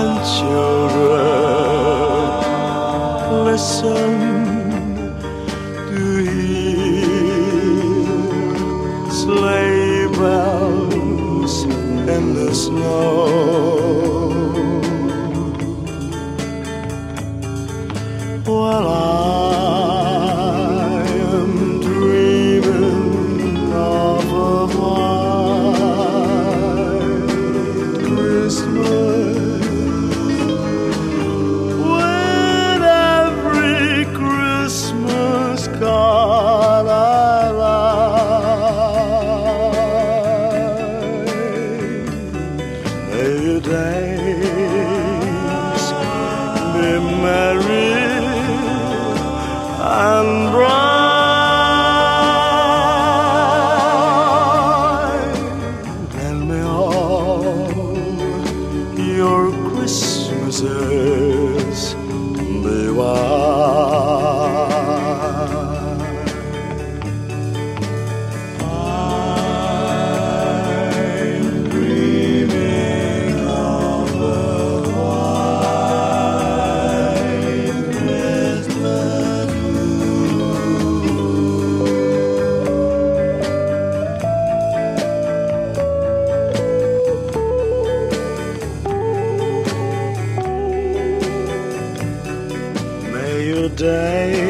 children, listen to hear sleigh bells in the snow. While I am dreaming of a white Christmas, with every Christmas card I write, may your days be merry and bright, and may all your Christmases be white. I'm dreaming of a white Christmas. May your day